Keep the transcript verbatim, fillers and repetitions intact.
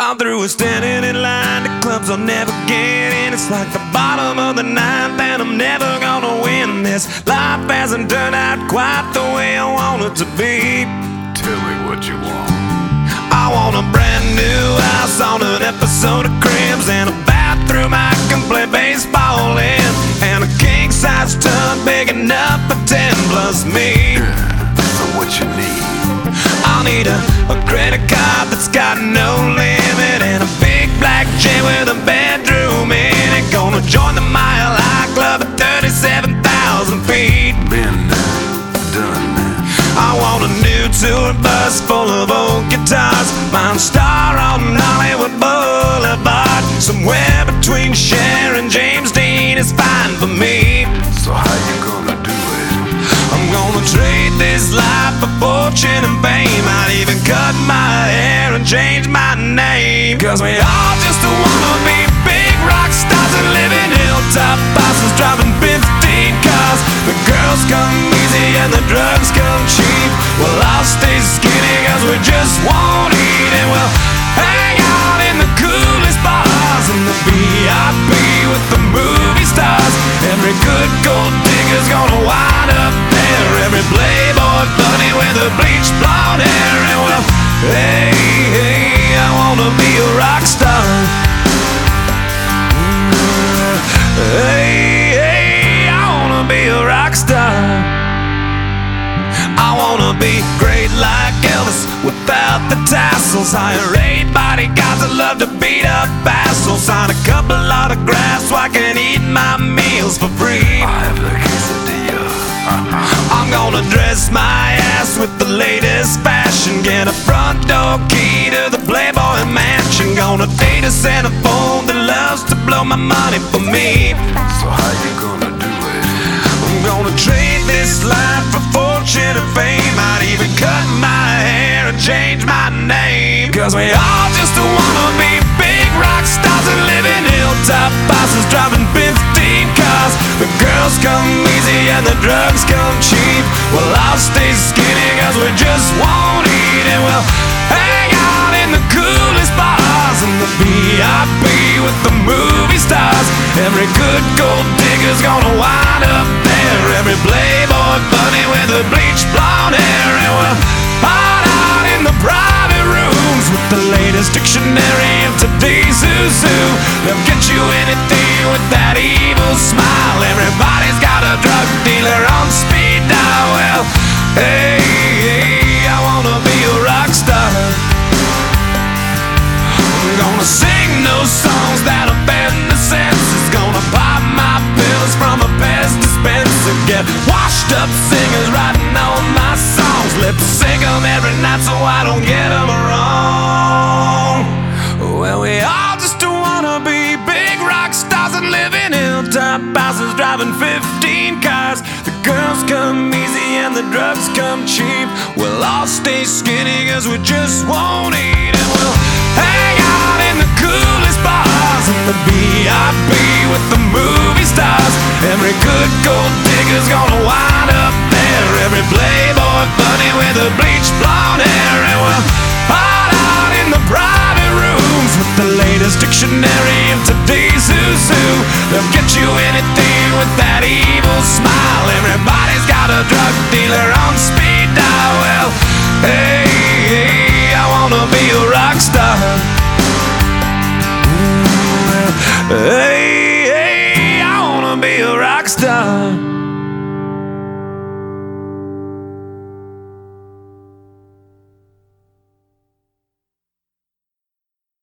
I'm through with standing in line to clubs I'll never get in. It's like the bottom of the ninth and I'm never gonna win this. Life hasn't turned out quite the way I want it to be. Tell me what you want. I want a brand new house on an episode of Cribs, and a bathroom I can play baseball in, and a king-size tub big enough for ten plus me. So what you need? I'll need a, a credit card that's got no limit, and a big black jet with a bedroom in it. Gonna join the Mile High Club at thirty-seven thousand feet. Been there, done that. I want a new tour bus full of old guitars, mine star on Hollywood Boulevard. Somewhere between Cher and James Dean is fine for me. So how you gonna do it? I'm gonna trade this life for fortune and fame. I'd even cut my hair and change my name, 'cause we all just wanna be big rock stars and live in hilltop bosses, driving fifteen cars. The girls come easy and the drugs come cheap. Well, I'll stay skinny 'cause we just won't eat, and we'll hang out in the coolest bars and the V I P with the movie stars. Every good gold digger's gonna wind up there, every playboy bunny with a bleached blonde hair. And well, hey, hey, I wanna be a rock star. Hey, hey, I wanna be a rock star. I wanna be great like Elvis without the tassels. Hire eight bodyguards that love to beat up assholes. Sign a couple autographs so I can eat my meals for free. I have the quesadilla. I'm gonna dress my ass with the latest fashion, get a front door key to the Playboy Mansion. Gonna date a centerfold that loves to blow my money for me. So how you gonna do it? I'm gonna trade this life for fortune and fame. I'd even cut my hair and change my name, 'cause we all just wanna be big rock stars and live in hilltop bosses, driving fifteen cars. The girls come easy and the drugs come cheap. Well, I'll stay skinny 'cause we just won't eat, and we'll hang out in the coolest bars and the V I P with the movie stars. Every good gold digger's gonna wind up there, every playboy bunny with a bleached blonde hair. And we'll hide out in the private rooms with the latest dictionary of today's who's who. They'll get you anything with that evil smile. Everybody's got a drug dealer on speed dial. Well, hey, hey, I wanna be a rock star. I'm gonna sing those songs that offend the senses. Gonna pop my pills from a Pez dispenser. Get washed up singers writing all my songs. Lip sync them every night so I don't get them wrong. Well, we all just wanna be big rock stars and live in hilltop houses, driving fifteen cars. The girls come easy and the drugs come cheap. We'll all stay skinny 'cause we just won't eat, and we'll hang out in the coolest bars and the V I P with the movie stars. Every good gold digger's gonna wind up there, every playboy bunny with a bleached blonde hair. And we'll hide out in the private rooms with the latest dictionary of today's who's who. They'll get you anything with that evil smile. Everybody's got a drug dealer on speed dial. Well, hey, hey, I wanna be a rock star. Well, hey.